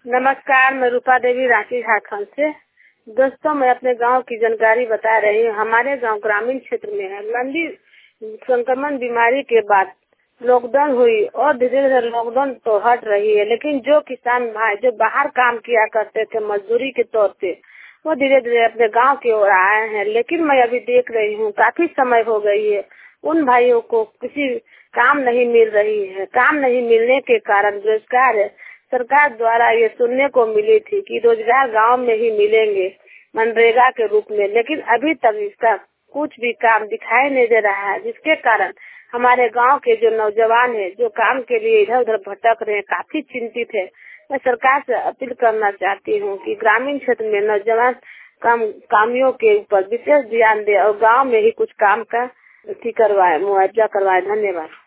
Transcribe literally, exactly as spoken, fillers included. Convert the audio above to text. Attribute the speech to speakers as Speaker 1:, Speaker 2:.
Speaker 1: नमस्कार, मैं रूपा देवी रांची झारखंड से। दोस्तों, मैं अपने गांव की जानकारी बता रही हूँ। हमारे गांव ग्रामीण क्षेत्र में है। लंबी संक्रमण बीमारी के बाद लॉकडाउन हुई और धीरे धीरे लॉकडाउन तो हट रही है, लेकिन जो किसान भाई जो बाहर काम किया करते थे मजदूरी के तौर पे, वो धीरे धीरे अपने गांव की ओर आए हैं। लेकिन मैं अभी देख रही हूँ काफी समय हो गई है, उन भाइयों को किसी काम नहीं मिल रही है। काम नहीं मिलने के कारण बेरोजगार है। सरकार द्वारा ये सुनने को मिली थी कि रोजगार गांव में ही मिलेंगे मनरेगा के रूप में, लेकिन अभी तक इसका कुछ भी काम दिखाई नहीं दे रहा है, जिसके कारण हमारे गांव के जो नौजवान हैं जो काम के लिए इधर उधर भटक रहे हैं, काफी चिंतित है। मैं सरकार से अपील करना चाहती हूँ कि ग्रामीण क्षेत्र में नौजवान काम कामियों के ऊपर विशेष ध्यान दे और गाँव में ही कुछ काम का करवाए, मुआवजा करवाए। धन्यवाद।